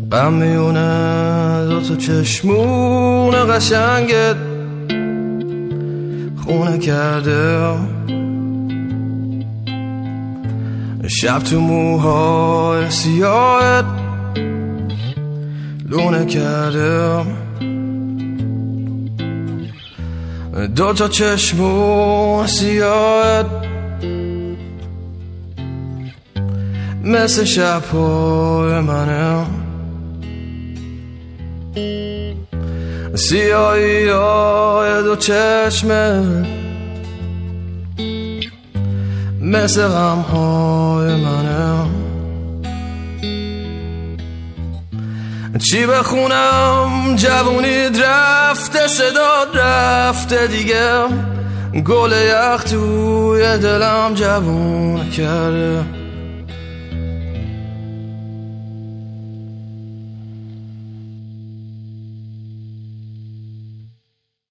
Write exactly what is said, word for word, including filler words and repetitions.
غم میونه دو تا چشمون قشنگت خونه کرده، شب تو موهای سیاهت لونه کرده، دو تا چشمون سیاهت مثل شب‌های منه، سیاهی های دو چشمت مثل غم‌های منه. چی بخونم جوونید رفته، صداد رفته دیگه، گل یخ توی دلم جوون کرده.